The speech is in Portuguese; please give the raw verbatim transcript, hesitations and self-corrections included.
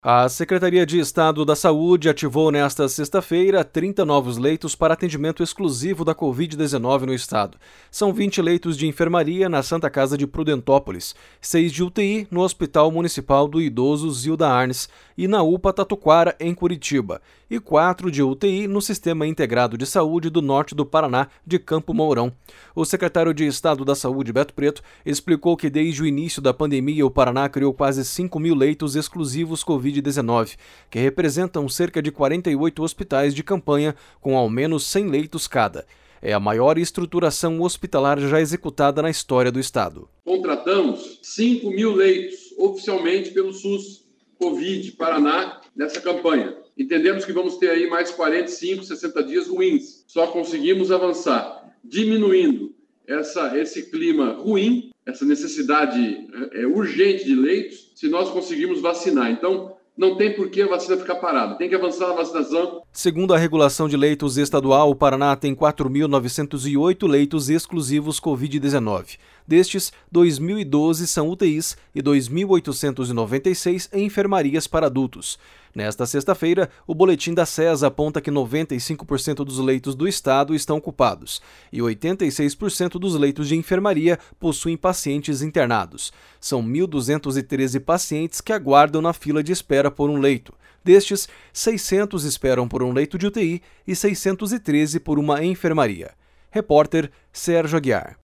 A Secretaria de Estado da Saúde ativou nesta sexta-feira trinta novos leitos para atendimento exclusivo da covid dezenove no estado. São vinte leitos de enfermaria na Santa Casa de Prudentópolis, seis de U T I no Hospital Municipal do Idoso Zilda Arnes e na U P A Tatuquara, em Curitiba, e quatro de U T I no Sistema Integrado de Saúde do Norte do Paraná, de Campo Mourão. O secretário de Estado da Saúde, Beto Preto, explicou que desde o início da pandemia o Paraná criou quase cinco mil leitos exclusivos covid dezenove, que representam cerca de quarenta e oito hospitais de campanha com ao menos cem leitos cada. É a maior estruturação hospitalar já executada na história do estado. Contratamos cinco mil leitos oficialmente pelo SUS Covid Paraná nessa campanha. Entendemos que vamos ter aí mais quarenta e cinco, sessenta dias ruins. Só conseguimos avançar diminuindo essa, esse clima ruim, essa necessidade é, urgente de leitos, se nós conseguirmos vacinar. Então, não tem por que a vacina ficar parada, tem que avançar na vacinação. Segundo a regulação de leitos estadual, o Paraná tem quatro mil novecentos e oito leitos exclusivos covid dezenove. Destes, dois mil e doze são U T Is e dois mil oitocentos e noventa e seis enfermarias para adultos. Nesta sexta-feira, o boletim da SES aponta que noventa e cinco por cento dos leitos do estado estão ocupados e oitenta e seis por cento dos leitos de enfermaria possuem pacientes internados. São mil duzentos e treze pacientes que aguardam na fila de espera por um leito. Destes, seiscentos esperam por um leito de U T I e seiscentos e treze por uma enfermaria. Repórter Sérgio Aguiar.